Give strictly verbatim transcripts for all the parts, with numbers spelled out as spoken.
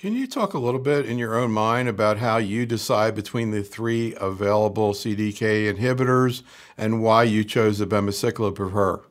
Can you talk a little bit in your own mind about how you decide between the three available C D K inhibitors and why you chose abemaciclib for her?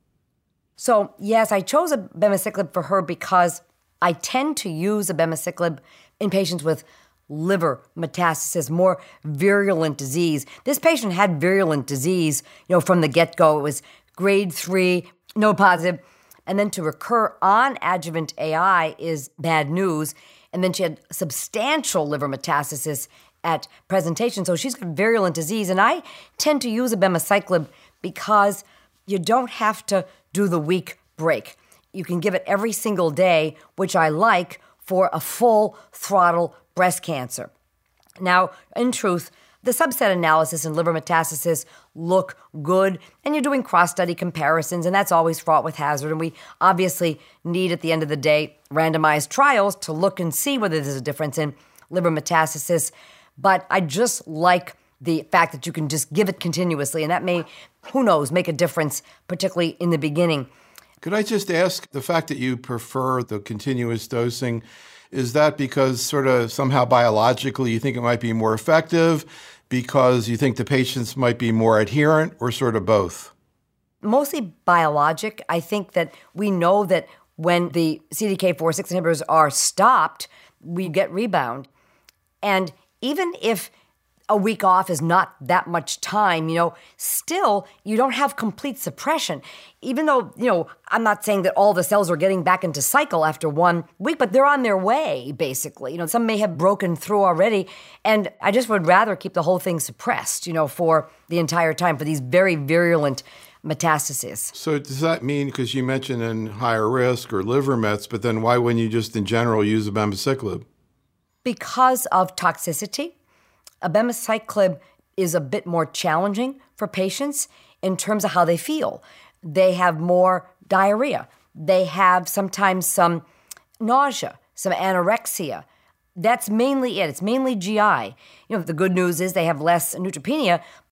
So, yes, I chose abemaciclib for her because I tend to use abemaciclib in patients with liver metastasis, more virulent disease. This patient had virulent disease, you know, from the get-go. It was grade three, no positive. And then to recur on adjuvant A I is bad news. And then she had substantial liver metastasis at presentation. So she's got virulent disease. And I tend to use abemaciclib because you don't have to do the week break. You can give it every single day, which I like for a full throttle breast cancer. Now, in truth, the subset analysis in liver metastasis look good, and you're doing cross-study comparisons, and that's always fraught with hazard. And we obviously need, at the end of the day, randomized trials to look and see whether there's a difference in liver metastasis. But I just like the fact that you can just give it continuously, and that may, who knows, make a difference, particularly in the beginning. Could I just ask, the fact that you prefer the continuous dosing, is that because sort of somehow biologically you think it might be more effective, because you think the patients might be more adherent, or sort of both? Mostly biologic. I think that we know that when the C D K four six inhibitors are stopped, we get rebound. And even if a week off is not that much time, you know, still you don't have complete suppression. Even though, you know, I'm not saying that all the cells are getting back into cycle after one week, but they're on their way, basically. You know, some may have broken through already. And I just would rather keep the whole thing suppressed, you know, for the entire time for these very virulent metastases. So does that mean, because you mentioned in higher risk or liver mets, but then why wouldn't you just in general use abemaciclib? Because of toxicity. Abemaciclib is a bit more challenging for patients in terms of how they feel. They have more diarrhea. They have sometimes some nausea, some anorexia. That's mainly it. It's mainly G I. You know, the good news is they have less neutropenia,